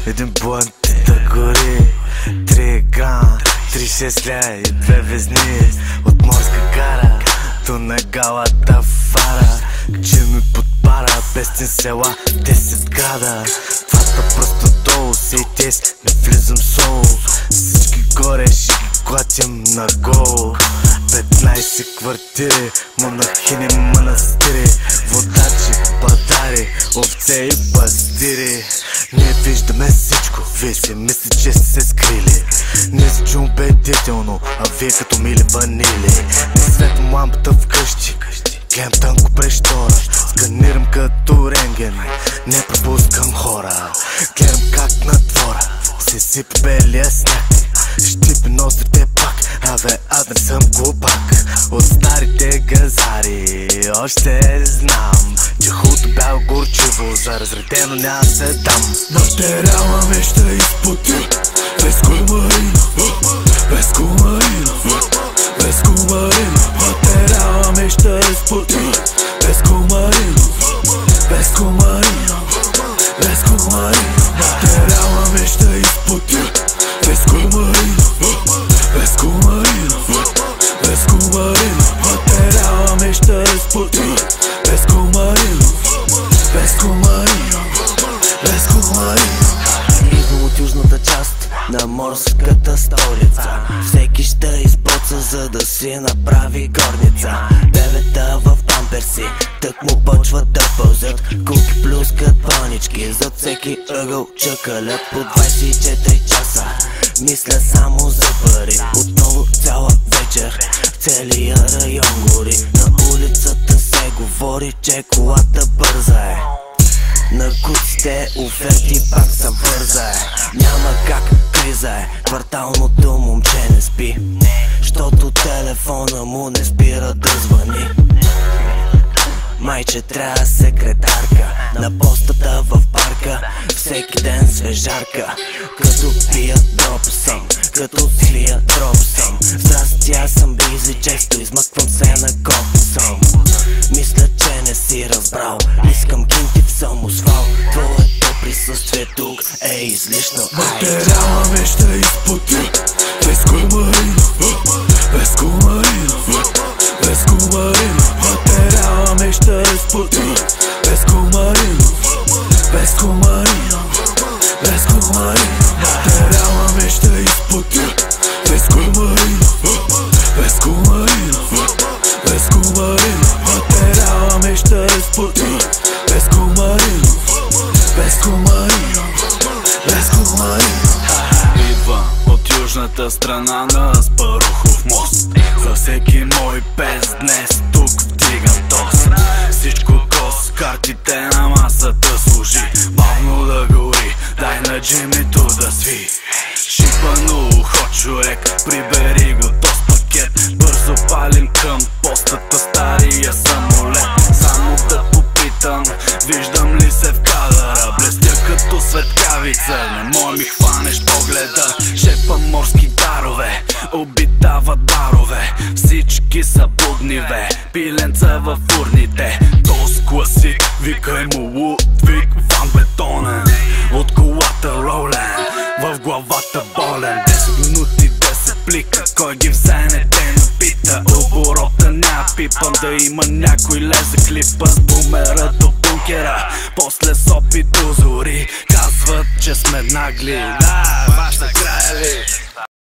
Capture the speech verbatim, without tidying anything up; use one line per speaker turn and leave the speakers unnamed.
един блънт да гори, три грама, три шест ля и две везни. От морска гара до нагалата фара, че ми подпара, пестин села, десет града. Твата просто долу, сей тез, не влизам соло. Всички горе ще ги клатим на гол. петнайсет квартири, монахини, манастири, водачи, падари, овце и пастири. Ние виждаме всичко, вие си мислите, че сте се скрили. Не звучи убедително, а вие като мили ванили. Не светвам лампата вкъщи, гледам тънко през штора, сканирам като рентген, не пропускам хора. Гледам как на двора се сипе белия сняг, щипи носите пак, абе аз не съм глупак. От старите газари още знам, че хубавото бяло горчиво за разредено няма се дам.
Материална ми ще изпоти, без кумарина, без кумарина, без кумарина. Материална ми ще изпоти, без кумарина, без кумарина, без кумарина. Материална ми ще изпоти, без кумарина, без кумарина, без кумарина. Материална ми ще изпоти, без кумарина, без кумарина, без кумарина.
Идвам от южната част на морската столица. Всеки ще избоца, за да си направи горница. Бебета в памперси тък му почват да пълзят, куки плюскат панички, зад всеки ъгъл чакалят по двайсет и четири часа. Мисля само за пари, отново цяла вечер в целия район гори. На улицата се говори, че колата бърза е, на куците оферти пак са върза е. Няма как, криза е, кварталното момче не спи, щото телефона му не спира да звъни. Майче трябва секретарка на постата в парка, всеки ден свежарка. Като пия дроп съм, като свия дроп съм. Здрасти, аз съм бизи, често измъквам се на коп съм. Мисля, че не си разбрал, искам кинти в самосвал. Твоето присъствие тук е излишно.
Материална ми ще изпоти, без кумарина, без кумарина, без кумарина. Материална ми ще изпоти, без кумарина, без кумарина, без кумарина. Материална ми ще изпоти, без кумарина, без кумарина, без кумарина. Материална ми ще изпоти, без кумарина, без кумарина, без кумарина.
Идва от южната страна на Аспарухов мост. За всеки мой пес днес тук вдигам тост. Всичко кос, картите на масата служи, бавно да гори, дай на Джимито да сви. Шипано ухо човек, прибери го тост пакет. Бързо палим към постата стария самолет. Само да попитам, виждам ли се в кадъра, блестя като светкавица, не мой ми хванеш погледа. Шепа морски дарове, обитават барове, всички са будни ве, пиленца във фурните. Тост класик, викай му Лудвиг Ван Бетонен. От колата ролен, в главата болен. Десет минути, десет плика, кой ги взе не те напита. Оборота няма пипам, да има някой лезе клипа с бумера до бункера. После сопи до зори, казват, че сме нагли. Да, вашата края ли?